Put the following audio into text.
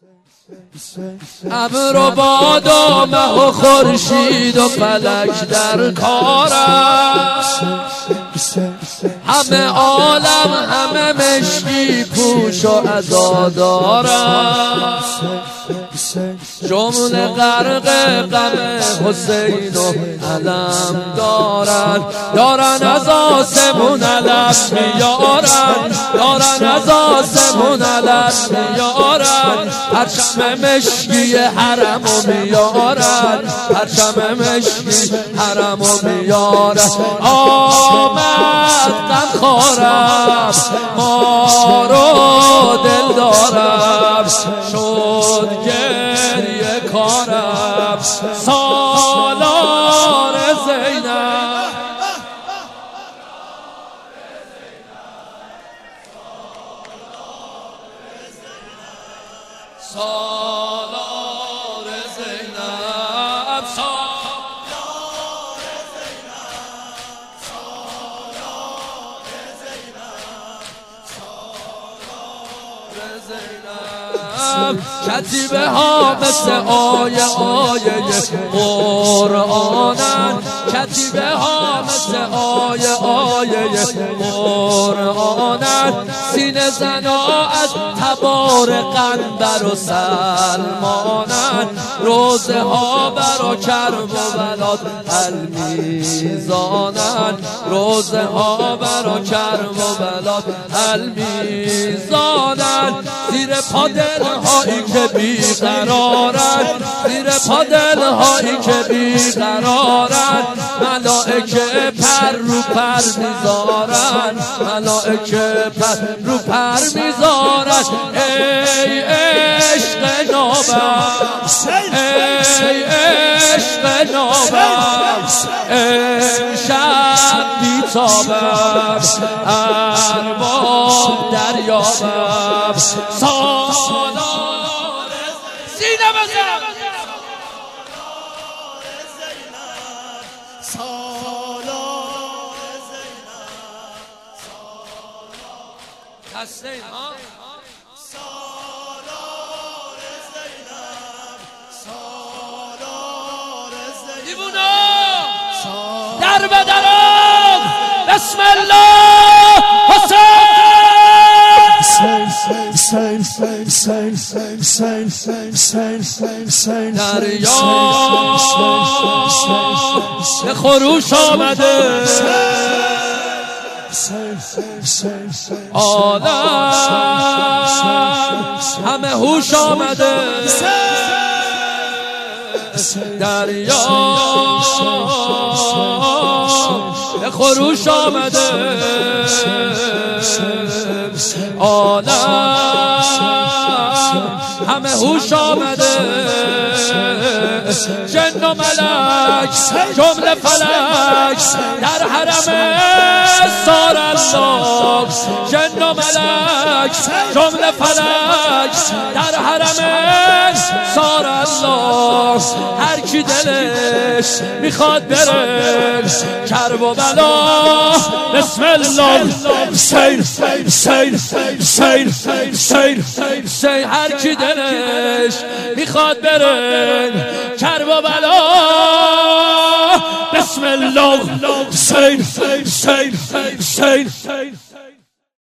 ابر و باد و مه و خورشید و فلک در کارم، همه عالم همه مشکی پوش و عزادارم، جمله غرق غم حسین و علم دارن از آسمون علم میارن، دارن از آسمون علم میارن، پرچم مشکی حرمو میارن، پرچم مشکی حرمو میارن. آمد غمخوارم ما رو دل دارم، شد گریه کارم سالار زینب. سالار زینب، سالار زینب، سالار زینب، کتیبه ها مثل آیه قرآنن، کتیبه ها مثل آیه قرآنن، سینه زنا از تبار قنبر و سلمانن، روزه ها برا کرب و ولاد المیزانن، روزه ها برا کرب و ولاد المیزانن، زیر پا دل هایی که بیقرارن، زیر پا دل هایی که بیقرارن، ملائکه پر رو پر میذارن، ملائکه پر رو پر میذارن. ای عشق نابم، ای عشق نابم، امشب بیتابم، ارباب دریابم، سالار زینب بزن، سالار زینب، حسین ها، سالار زینب، سالار زینب، دیوونا در بدرم بسم الله حسین. دریا به خروش آمده، عالم همه هوش آمده، دریا به خروش آمده، عالم همه هوش آمده، جن و ملک جمله فلک در حرم سار الله، جن و ملک جمله فلک در حرم سار الله. هر کی دلش میخواد بره کرب و بلا، بسم الله سیر سیر سیر سیر سیر سیر، هر کی دلش میخواد بره کرب و بلا، بسم الله سیر سیر سیر سیر.